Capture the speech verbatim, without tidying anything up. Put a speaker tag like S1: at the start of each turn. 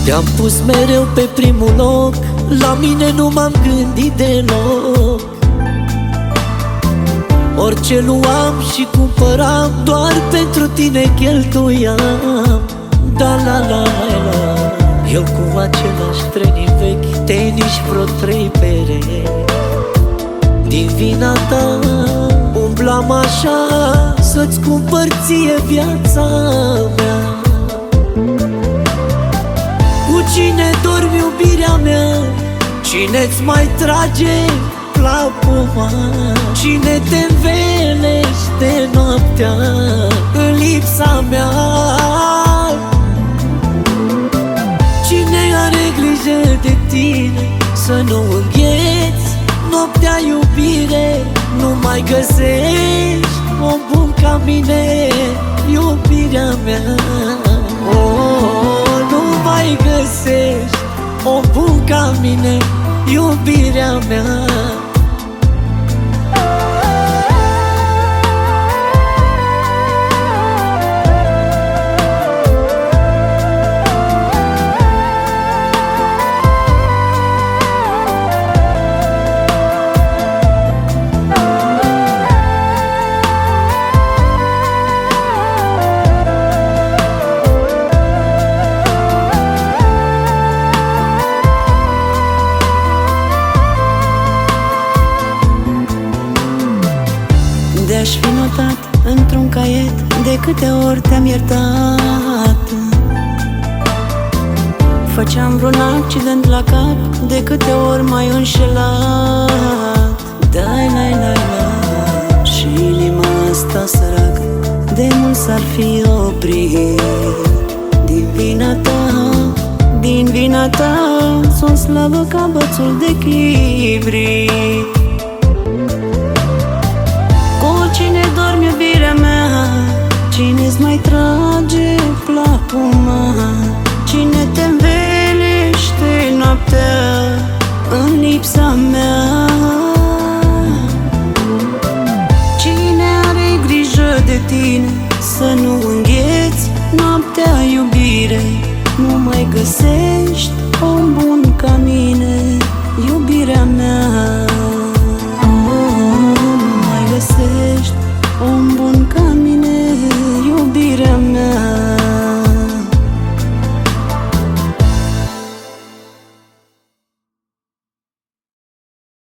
S1: Te-am pus mereu pe primul loc, la mine nu m-am gândit deloc. Orice luam și cumpăram, doar pentru tine cheltuiam. Da la la la la, eu cu același treni vechi, tenis vreo trei perechi. Din vina ta umblam așa, să-ți cumpăr ție viața mea. Cu cine dormi, iubirea mea? Cine-ți mai trage la pumar? Cine te învelește noaptea în lipsa mea? Cine are grijă de tine să nu îngheți noaptea, iubire? Nu mai găsești om bun ca mine, iubirea mea. Oh, nu mai găsești om bun ca mine, iubirea mea.
S2: De-aș fi notat într-un caiet de câte ori te-am iertat. Făceam vreun accident la cap, de câte ori m-ai înșelat. Dai, lai, lai, la, și inima asta săracă de mult s-ar fi oprit. Din vina ta, din vina ta, sunt slabă ca bățul de chibrit. Cine dormi, iubirea mea? Cine-ți mai trage la pumar? Cine te învelește noaptea în lipsa mea? Cine are grijă de tine să nu îngheți noaptea, iubire? Nu mai găsești om bun ca mine, iubirea mea.